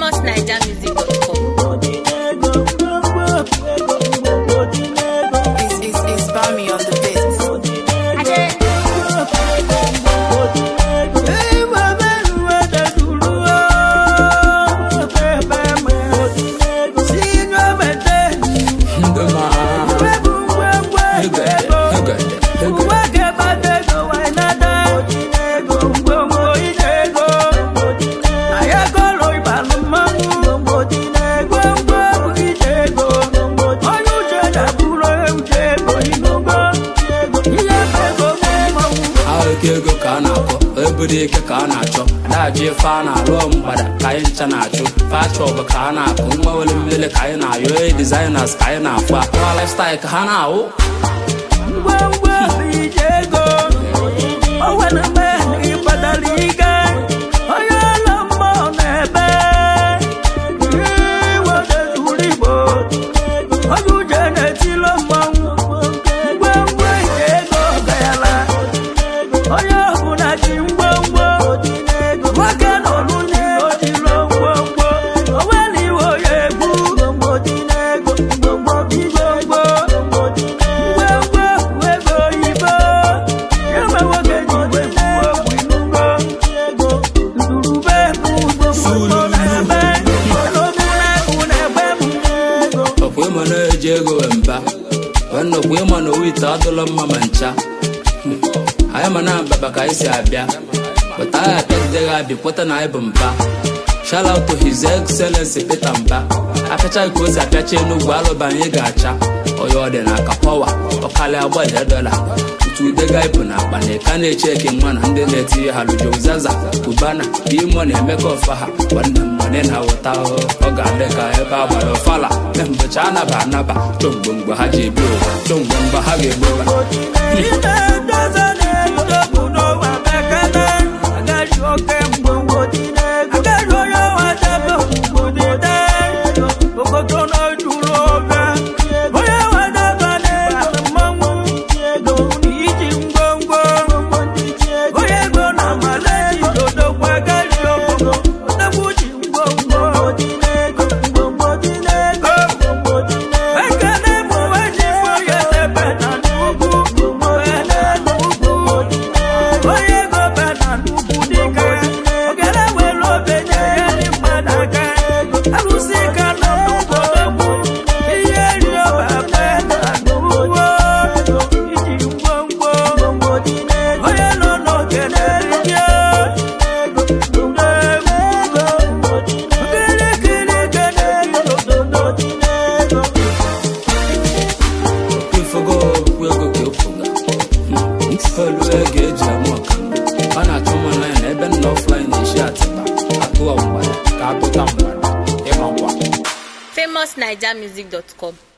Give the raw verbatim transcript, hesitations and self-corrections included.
famous naija music dot com. It's, it's, it's Bami on the beat. Ego ka na-akọ ebere ike ka na-achọ adaji fa na-alụ mgbada ka anyị ncha na-achụ facha ọbụ ka a na-akụ nwa wele mmele ka anyị na-ayọ e designers ka anyị na-afụ akwa lifestyle ka ha na-awụ ngwangwa ije ego o nwere mgbe ịkpadara ike onye ọla mmụọ na-ebe iwedezuru Igbo onye uje na-etilo mmanwụ ngwangwa ije ego gayala onye ọbụla ji ngwongwo nwoke nọ n'ụlọ ojiro ngwongwo o nwere iwe onye egwu ngwongwo ngwongwo ego oyibo enwe nwoke ji igwe kwuo ogwu inugbo nzurube bụ ugbo na-ebe n'obu na-egbu na-egbe m ọkwa ịma na-eji ego mba nnukwu ịma na owite adụla mma ma ncha anyị ma na-ababa ka anyị si abịa pụta anyị abịagideghị abịa kweta na anyị bụ mba. Shout out to His Excellency Peter Mba apịachaghị ka o si apịacha Enugwu alụba anyị ga-acha onye ọ dị n'aka pọwa ọkalị agbaje dọla otu udega ịbụ na akpa na ịka na-eche eke nwa na ndị na-etinye ha lujo uzaza Cubana imo na-emeka ọfa ha nwanne mmane na wụta ọ ga-adị ka ebe agbara ọfala na mbọchị anaba anaba chọmgbe mgbe ha ji ebi ụwa chọmgbe mgbe ha ga-egbu ụwa famous naija music dot com.